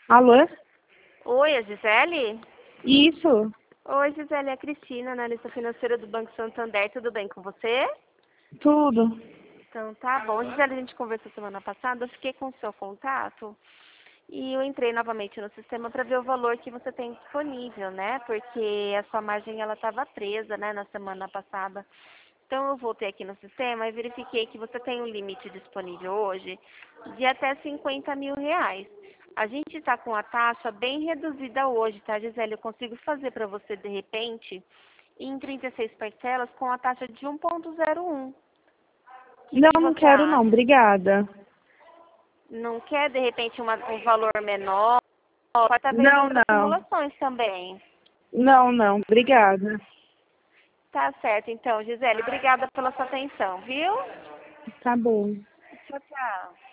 Alô? Oi, a Gisele? Isso, Oi, Gisele, é a Cristina, analista financeira do Banco Santander. Tudo bem com você? tudo. Então tá bom. Gisele, a gente conversou semana passada, eu fiquei com o seu contato e eu entrei novamente no sistema para ver o valor que você tem disponível, né? Porque a sua margem ela estava presa, né, na semana passada. Então eu voltei aqui no sistema e verifiquei que você tem um limite disponível hoje de até R$ 50.000. A gente está com a taxa bem reduzida hoje, tá, Gisele? Eu consigo fazer para você de repente em 36 parcelas com a taxa de 1,01. O que Não, que não você quero não, acha? obrigada. Não quer de repente um valor menor? Pode estar Não, vendendo não. simulações também. Não, obrigada. Tá certo, então, Gisele. Obrigada pela sua atenção, viu? Tá bom. Tchau, tchau.